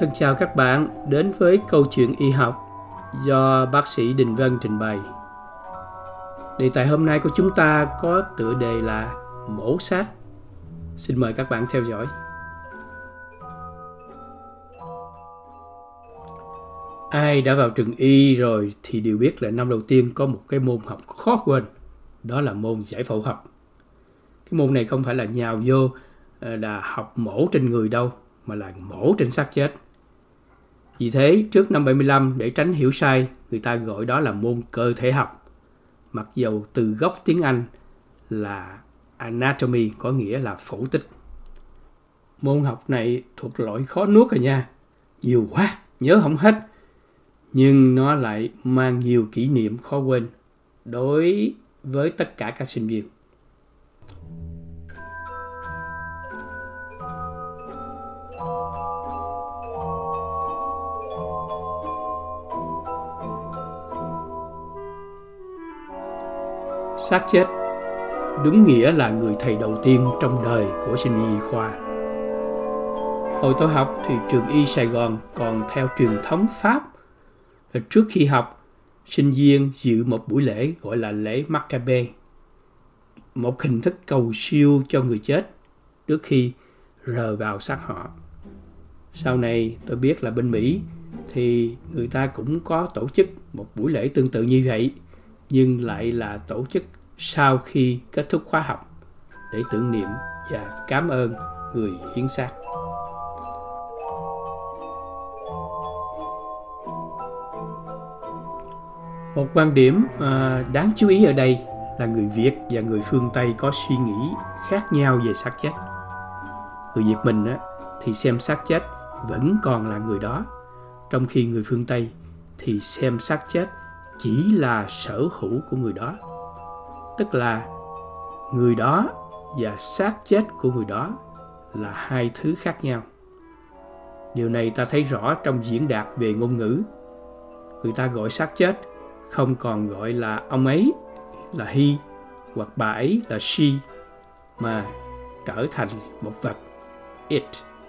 Thân chào các bạn đến với câu chuyện y học do bác sĩ Đình Vân trình bày. Đề tài hôm nay của chúng ta có tựa đề là mổ xác. Xin mời các bạn theo dõi. Ai đã vào trường y rồi thì đều biết là năm đầu tiên có một cái môn học khó quên, đó là môn giải phẫu học. Cái môn này không phải là nhào vô là học mổ trên người đâu, mà là mổ trên xác chết. Vì thế, trước năm 75, để tránh hiểu sai, người ta gọi đó là môn cơ thể học. Mặc dầu từ gốc tiếng Anh là anatomy, có nghĩa là phẫu tích. Môn học này thuộc loại khó nuốt rồi nha. Nhiều quá, nhớ không hết. Nhưng nó lại mang nhiều kỷ niệm khó quên đối với tất cả các sinh viên. Xác chết đúng nghĩa là người thầy đầu tiên trong đời của sinh viên y khoa. Hồi tôi học thì trường y Sài Gòn còn theo truyền thống Pháp. Trước khi học, sinh viên dự một buổi lễ gọi là lễ Maccabe, một hình thức cầu siêu cho người chết trước khi rờ vào xác họ. Sau này tôi biết là bên Mỹ thì người ta cũng có tổ chức một buổi lễ tương tự như vậy, nhưng lại là tổ chức sau khi kết thúc khóa học để tưởng niệm và cảm ơn người hiến xác. Một quan điểm đáng chú ý ở đây là người Việt và người phương Tây có suy nghĩ khác nhau về xác chết. Người Việt mình thì xem xác chết vẫn còn là người đó, trong khi người phương Tây thì xem xác chết chỉ là sở hữu của người đó. Tức là người đó và xác chết của người đó là hai thứ khác nhau. Điều này ta thấy rõ trong diễn đạt về ngôn ngữ. Người ta gọi xác chết không còn gọi là ông ấy là he hoặc bà ấy là she, mà trở thành một vật it.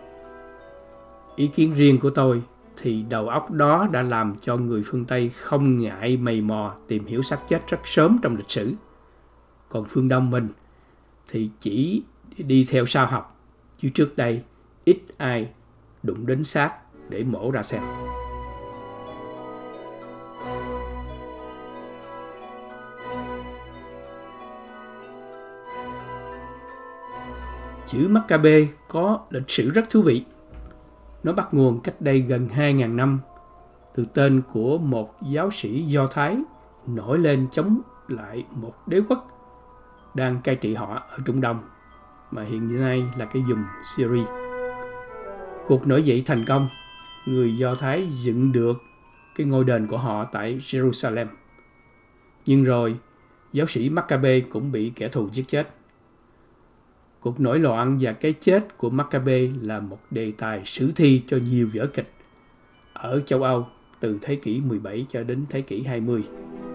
Ý kiến riêng của tôi thì đầu óc đó đã làm cho người phương Tây không ngại mày mò tìm hiểu xác chết rất sớm trong lịch sử. Còn phương Đông mình thì chỉ đi theo sau học, chứ trước đây ít ai đụng đến xác để mổ ra xem. Chữ Maccabe có lịch sử rất thú vị. Nó bắt nguồn cách đây gần 2.000 năm từ tên của một giáo sĩ Do Thái nổi lên chống lại một đế quốc đang cai trị họ ở Trung Đông, mà hiện nay là cái vùng Syria. Cuộc nổi dậy thành công, người Do Thái dựng được cái ngôi đền của họ tại Jerusalem. Nhưng rồi, giáo sĩ Maccabe cũng bị kẻ thù giết chết. Cuộc nổi loạn và cái chết của Maccabe là một đề tài sử thi cho nhiều vở kịch ở châu Âu từ thế kỷ 17 cho đến thế kỷ 20.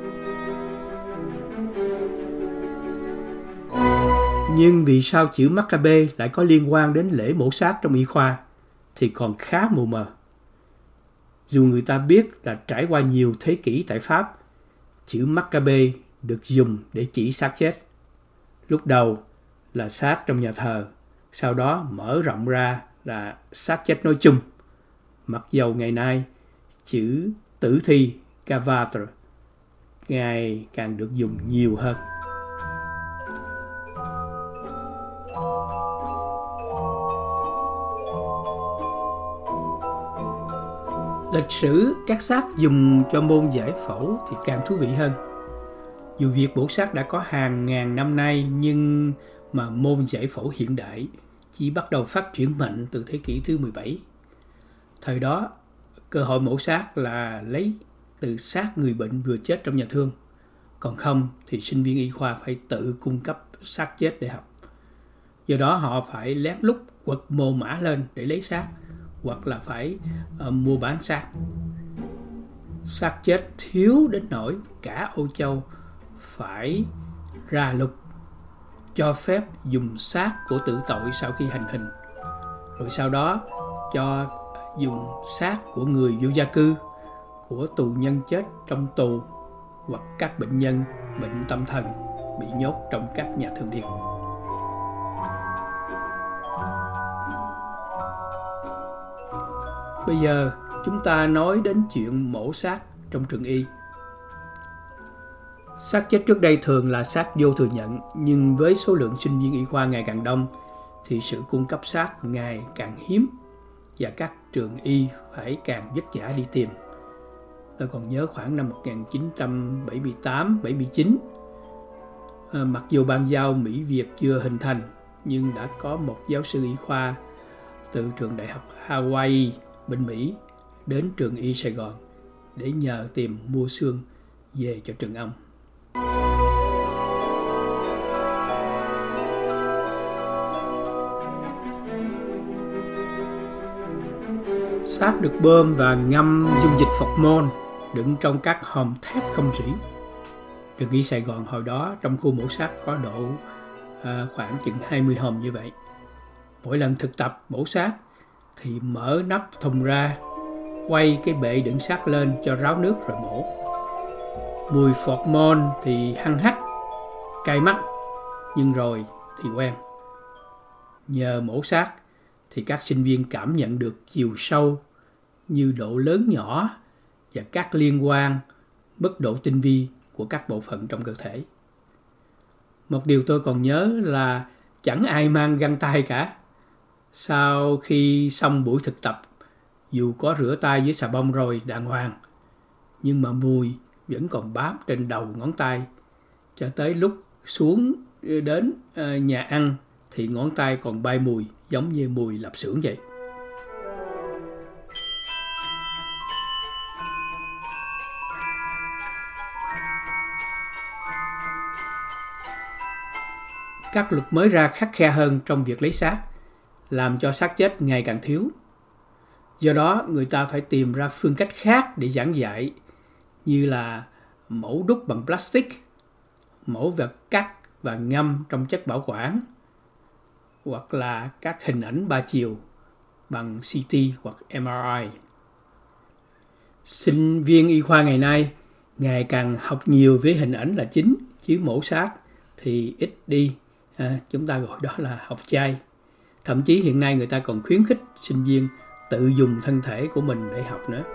Nhưng vì sao chữ Maccabe lại có liên quan đến lễ mổ xác trong y khoa thì còn khá mù mờ. Dù người ta biết là trải qua nhiều thế kỷ tại Pháp, chữ Maccabe được dùng để chỉ xác chết. Lúc đầu là xác trong nhà thờ, sau đó mở rộng ra là xác chết nói chung. Mặc dầu ngày nay chữ tử thi cadavre ngày càng được dùng nhiều hơn. Lịch sử các xác dùng cho môn giải phẫu thì càng thú vị hơn. Dù việc mổ xác đã có hàng ngàn năm nay, nhưng mà môn giải phẫu hiện đại chỉ bắt đầu phát triển mạnh từ thế kỷ thứ 17. Thời đó, cơ hội mổ xác là lấy từ xác người bệnh vừa chết trong nhà thương. Còn không thì sinh viên y khoa phải tự cung cấp xác chết để học. Do đó họ phải lén lút quật mồ mã lên để lấy xác, hoặc là phải mua bán xác. Xác chết thiếu đến nỗi cả Âu Châu phải ra luật cho phép dùng xác của tử tội sau khi hành hình, rồi sau đó cho dùng xác của người vô gia cư, của tù nhân chết trong tù hoặc các bệnh nhân bệnh tâm thần bị nhốt trong các nhà thương điên. Bây giờ chúng ta nói đến chuyện mổ xác trong trường y. Xác chết trước đây thường là xác vô thừa nhận, nhưng với số lượng sinh viên y khoa ngày càng đông thì sự cung cấp xác ngày càng hiếm và các trường y phải càng vất vả đi tìm. Tôi còn nhớ khoảng năm 1978-79, mặc dù ban giao Mỹ Việt chưa hình thành, nhưng đã có một giáo sư y khoa từ trường đại học Hawaii bên Mỹ đến trường y Sài Gòn để nhờ tìm mua xương về cho trường ông. Xác được bơm và ngâm dung dịch phọc môn đựng trong các hòm thép không rỉ. Trường y Sài Gòn hồi đó trong khu mổ xác có độ khoảng chừng 20 hòm như vậy. Mỗi lần thực tập mổ xác thì mở nắp thùng ra, quay cái bệ đựng xác lên cho ráo nước rồi mổ. Mùi phọc môn thì hăng hắc, cay mắt, nhưng rồi thì quen. Nhờ mổ xác thì các sinh viên cảm nhận được chiều sâu như độ lớn nhỏ và các liên quan, mức độ tinh vi của các bộ phận trong cơ thể. Một điều tôi còn nhớ là chẳng ai mang găng tay cả. Sau khi xong buổi thực tập, dù có rửa tay với xà bông rồi đàng hoàng, nhưng mà mùi vẫn còn bám trên đầu ngón tay. Cho tới lúc xuống đến nhà ăn thì ngón tay còn bay mùi giống như mùi lạp xưởng vậy. Các luật mới ra khắt khe hơn trong việc lấy xác, làm cho xác chết ngày càng thiếu. Do đó, người ta phải tìm ra phương cách khác để giảng dạy, như là mẫu đúc bằng plastic, mẫu vật cắt và ngâm trong chất bảo quản, hoặc là các hình ảnh 3 chiều bằng CT hoặc MRI. Sinh viên y khoa ngày nay ngày càng học nhiều với hình ảnh là chính, chứ mổ xác thì ít đi. Chúng ta gọi đó là học chay. Thậm chí hiện nay người ta còn khuyến khích sinh viên tự dùng thân thể của mình để học nữa.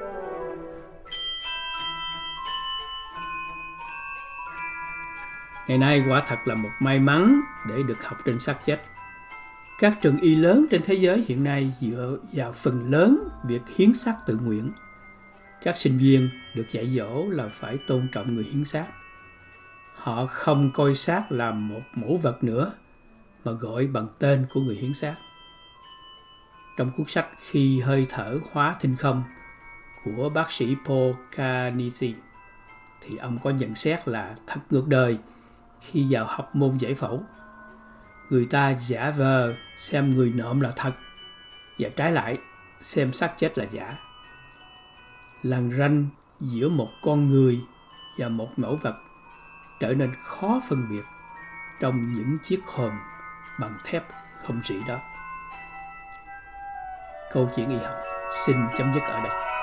Ngày nay quả thật là một may mắn để được học trên xác chết. Các trường y lớn trên thế giới hiện nay dựa vào phần lớn việc hiến xác tự nguyện. Các sinh viên được dạy dỗ là phải tôn trọng người hiến xác. Họ không coi xác là một mẫu vật nữa, mà gọi bằng tên của người hiến xác. Trong cuốn sách Khi hơi thở hóa thinh không của bác sĩ Paul Carnesi, thì ông có nhận xét là thật ngược đời khi vào học môn giải phẫu. Người ta giả vờ xem người nộm là thật, và trái lại xem xác chết là giả. Lằn ranh giữa một con người và một mẫu vật trở nên khó phân biệt trong những chiếc hòm bằng thép không rỉ đó. Câu chuyện y học xin chấm dứt ở đây.